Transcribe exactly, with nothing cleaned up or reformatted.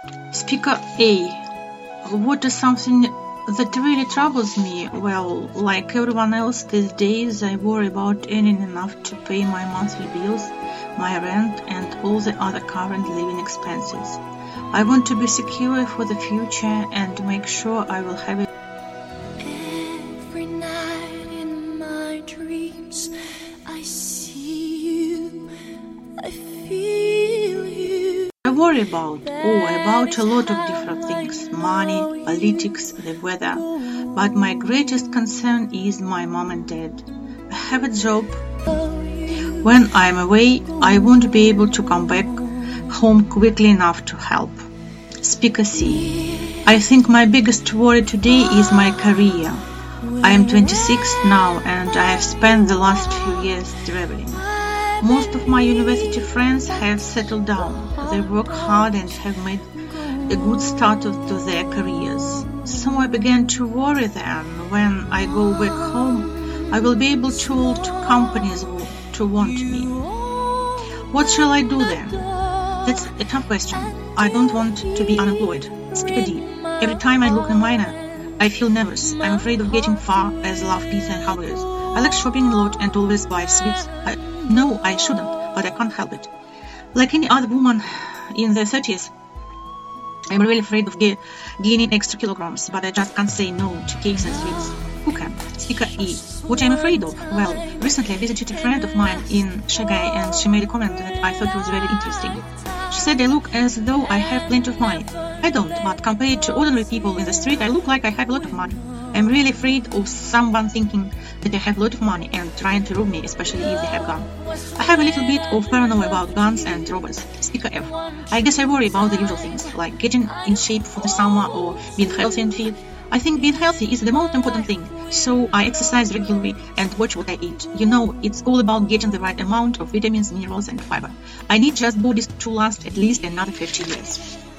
Speaker A. What is something that really troubles me? Well, like everyone else these days, I worry about earning enough to pay my monthly bills, my rent, and all the other current living expenses. I want to be secure for the future and make sure I will have it. Every night in my dreams, I see you, I feel you. I worry about, oh, about a lot of different things, money, politics, the weather, but my greatest concern is my mom and dad. I have a job. When I'm away, I won't be able to come back home quickly enough to help. Speaker C. I think my biggest worry today is my career. I am twenty-six now and I have spent the last few years traveling. Most of my university friends have settled down. They work hard and have made a good start to their careers. So I began to worry then, when I go back home, I will be able to hold companies to want me. What shall I do then? That's a tough question. I don't want to be unemployed. Speaker D. Every time I look in mine, I feel nervous. I'm afraid of getting far, as I love pizza and hamburgers. I like shopping a lot and always buy sweets. I know I shouldn't, but I can't help it. Like any other woman in their thirties, I'm really afraid of ga- gaining extra kilograms, but I just can't say no to cakes and sweets. Who can? Speaker E. What I'm afraid of? Well, recently I visited a friend of mine in Shanghai and she made a comment that I thought was very interesting. She said I look as though I have plenty of money. I don't, but compared to ordinary people in the street, I look like I have a lot of money. I'm really afraid of someone thinking that I have a lot of money and trying to rob me, especially if they have gun. I have a little bit of paranoia about guns and robbers. Speaker F. I guess I worry about the usual things, like getting in shape for the summer or being healthy and fit. I think being healthy is the most important thing, so I exercise regularly and watch what I eat. You know, it's all about getting the right amount of vitamins, minerals and fiber. I need just bodies to last at least another fifty years.